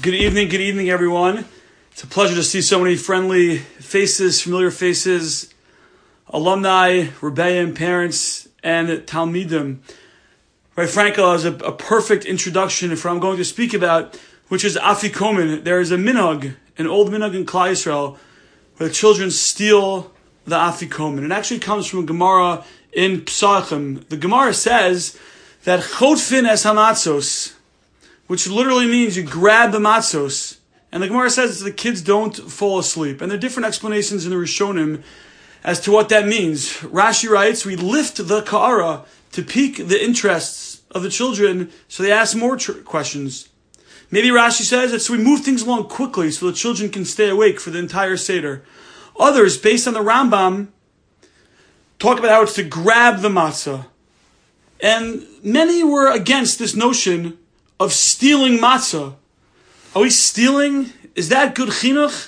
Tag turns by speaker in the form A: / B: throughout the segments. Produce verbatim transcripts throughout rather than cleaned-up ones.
A: Good evening, good evening, everyone. It's a pleasure to see so many friendly faces, familiar faces, alumni, rebbeim, parents, and talmidim. Right, Frankel has a, a perfect introduction for what I'm going to speak about, which is afikomen. There is a minhag, an old minhag in Klal Yisrael, where the children steal the afikomen. It actually comes from a Gemara in Pesachim. The Gemara says that chodfin es hamatzos, which literally means you grab the matzos. And the Gemara says the kids don't fall asleep. And there are different explanations in the Rishonim as to what that means. Rashi writes, we lift the ka'ara to pique the interests of the children so they ask more tr- questions. Maybe Rashi says that so we move things along quickly so the children can stay awake for the entire Seder. Others, based on the Rambam, talk about how it's to grab the matzah. And many were against this notion of stealing matzah. Are we stealing? Is that good chinuch?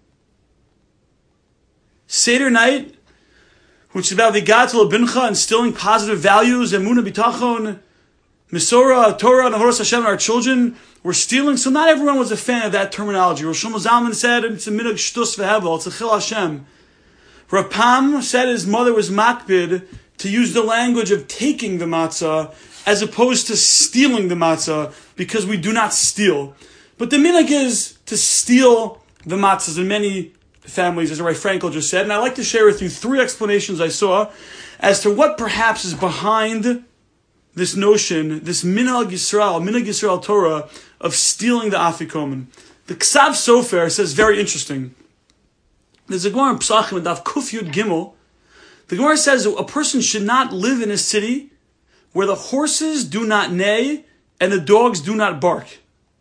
A: Seder night, which is about the Gatel Bincha, instilling positive values, Emunah Bitachon, Mesorah, Torah, and Ahoros Hashem, our children, were stealing. So not everyone was a fan of that terminology. Rosh Shlomo Zalman said it's a minhag shtus v'hevel, it's a chil Hashem. Rav Pam said his mother was makbid to use the language of taking the matzah as opposed to stealing the matzah, because we do not steal. But the minhag is to steal the matzahs in many families, as Ray Frankel just said. And I'd like to share with you three explanations I saw as to what perhaps is behind this notion, this minhag Yisrael, minhag Yisrael Torah, of stealing the afikomen. The Ksav Sofer says very interesting. There's a Gemara in Pesachim and Daf Kuf Yud Gimel. The Gemara says a person should not live in a city where the horses do not neigh and the dogs do not bark.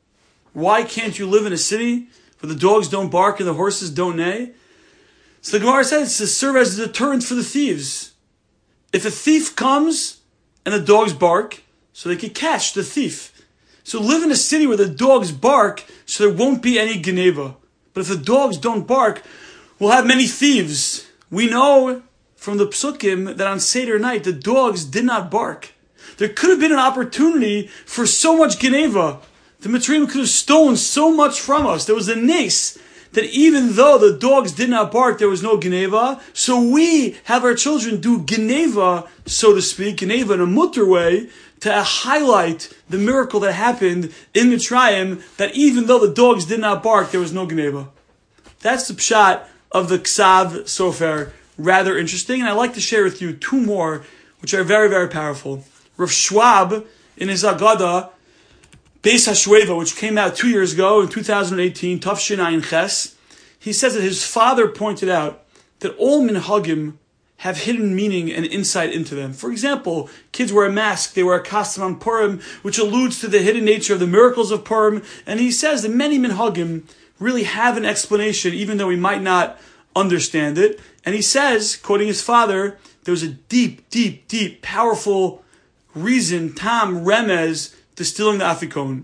A: Why can't you live in a city where the dogs don't bark and the horses don't neigh? So the Gemara says it's to serve as a deterrent for the thieves. If a thief comes and the dogs bark, so they can catch the thief. So live in a city where the dogs bark so there won't be any geneva. But if the dogs don't bark, we'll have many thieves. We know from the Psukim that on Seder night the dogs did not bark. There could have been an opportunity for so much geneva. The Mitzrayim could have stolen so much from us. There was a nace that even though the dogs did not bark, there was no geneva. So we have our children do geneva, so to speak, geneva in a mutter way, to highlight the miracle that happened in Mitzrayim, that even though the dogs did not bark, there was no geneva. That's the pshat of the Ksav Sofer. Rather interesting. And I'd like to share with you two more, which are very, very powerful. Rav Schwab, in his Agada, Beis HaShueva, which came out two years ago in two thousand eighteen, Tafshin Ayin Ches, he says that his father pointed out that all minhagim have hidden meaning and insight into them. For example, kids wear a mask, they wear a costume on Purim, which alludes to the hidden nature of the miracles of Purim. And he says that many minhagim really have an explanation, even though we might not understand it. And he says, quoting his father, there was a deep, deep, deep, powerful reason, tam, remez, to stealing the afikomen.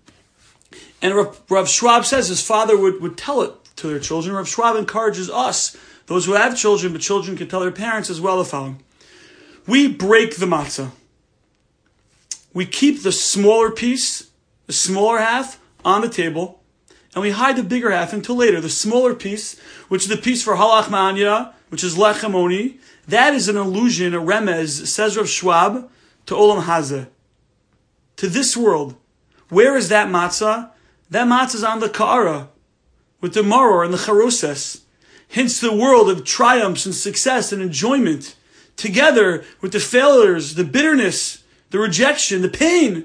A: And Rav, Rav Schwab says his father would, would tell it to their children. Rav Schwab encourages us, those who have children, but children can tell their parents as well, the following. We break the matzah. We keep the smaller piece, the smaller half, on the table, and we hide the bigger half until later. The smaller piece, which is the piece for halach ma'anya, which is lechem oni, that is an allusion, a remez, says Rav Schwab, to olam hazeh, to this world. Where is that matzah? That matzah is on the ka'ara, with the maror and the charoses. Hence the world of triumphs and success and enjoyment, together with the failures, the bitterness, the rejection, the pain.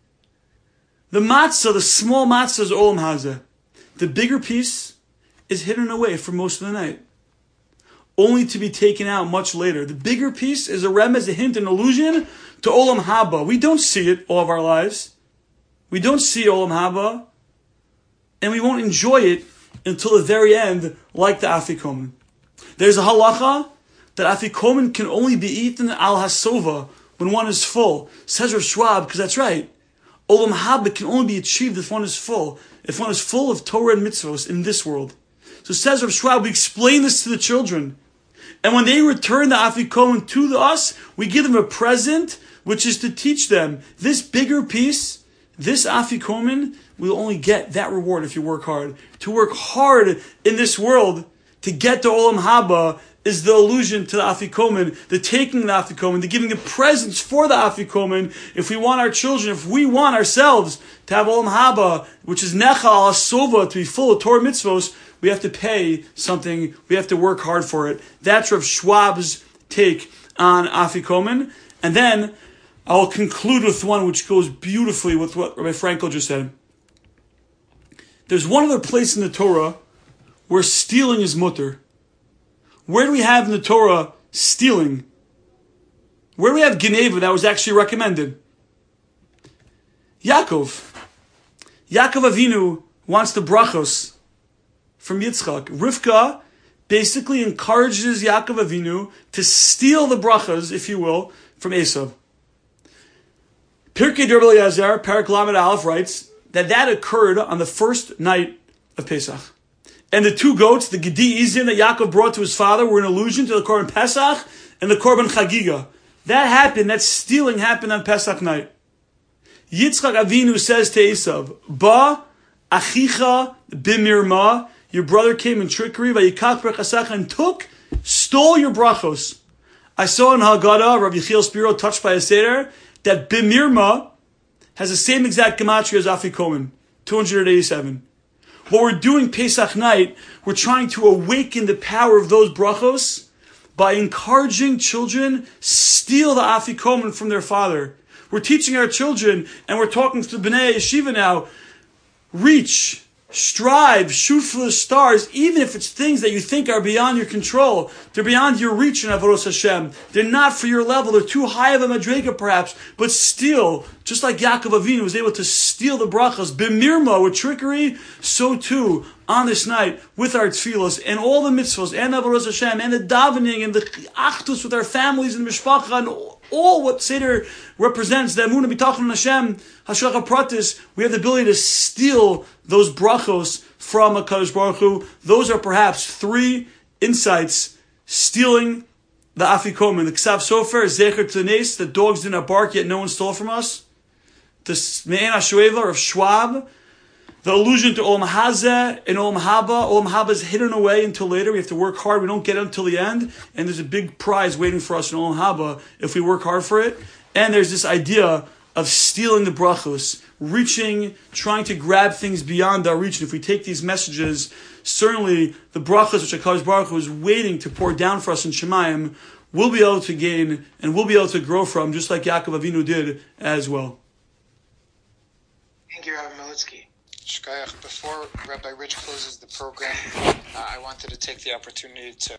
A: The matzah, the small matzah, is olam hazeh. The bigger piece is hidden away for most of the night, only to be taken out much later. The bigger piece is a remez, a hint, an allusion to olam haba. We don't see it all of our lives. We don't see olam haba, and we won't enjoy it until the very end, like the afikomen. There's a halacha that afikomen can only be eaten al hasova, when one is full. Says Rav Schwab, because that's right. Olam haba can only be achieved if one is full, if one is full of Torah and mitzvos in this world. So says Rav Schwab, we explain this to the children. And when they return the afikomen to us, we give them a present, which is to teach them this bigger piece, this afikomen, we'll only get that reward if you work hard. To work hard in this world to get to Olam Haba is the allusion to the Afikomen, the taking the Afikomen, the giving of presents for the Afikomen. If we want our children, if we want ourselves to have Olam Haba, which is Necha al Sova, to be full of Torah mitzvos, we have to pay something, we have to work hard for it. That's Rav Schwab's take on Afikomen. And then I'll conclude with one which goes beautifully with what Rabbi Frankel just said. There's one other place in the Torah where stealing is mutter. Where do we have in the Torah stealing? Where do we have Geneva that was actually recommended? Yaakov. Yaakov Avinu wants the brachos from Yitzchak. Rivka basically encourages Yaakov Avinu to steal the brachos, if you will, from Esav. Pirkei Derb Eliezer, Parak Lamed Aleph, writes that that occurred on the first night of Pesach. And the two goats, the Gedi Izin that Yaakov brought to his father, were an allusion to the Korban Pesach and the Korban Chagiga. That happened, that stealing happened on Pesach night. Yitzchak Avinu says to Esav, Ba achicha bimirma, your brother came in trickery, vayikach berchasecha, and took, stole your brachos. I saw in Haggadah, Rabbi Yechiel Spiro, touched by a seder, that bimirma has the same exact gematria as Afikomen, two hundred eighty-seven. What we're doing Pesach night, we're trying to awaken the power of those brachos by encouraging children steal the Afikomen from their father. We're teaching our children, and we're talking to B'nai Yeshiva now, reach, strive, shoot for the stars, even if it's things that you think are beyond your control. They're beyond your reach in Avodos Hashem. They're not for your level. They're too high of a madrega perhaps, but still, just like Yaakov Avinu was able to steal the brachas, b'mirma, with trickery, so too, on this night, with our tefillos, and all the mitzvos, and Avodos Hashem, and the davening, and the achdus with our families, and the mishpacha, and all what Seder represents, the Emunah B'tachon Hashem, Hashgacha Pratis, we have the ability to steal those brachos from HaKadosh Baruch Hu. Those are perhaps three insights: stealing the Afikomen, the Ksav Sofer, Zecher Tzanes, the dogs did not bark yet no one stole from us, the Me'en HaShoeva of Schwab, the allusion to Olam Hazeh and Olam Haba. Olam Haba is hidden away until later. We have to work hard. We don't get it until the end. And there's a big prize waiting for us in Olam Haba if we work hard for it. And there's this idea of stealing the brachos, reaching, trying to grab things beyond our reach. And if we take these messages, certainly the brachos which HaKadosh Baruch Hu is waiting to pour down for us in Shemayim, we'll be able to gain and we'll be able to grow from, just like Yaakov Avinu did as well.
B: Thank you, Rabbi Militsky. Shkayach, before Rabbi Rich closes the program, uh, I wanted to take the opportunity to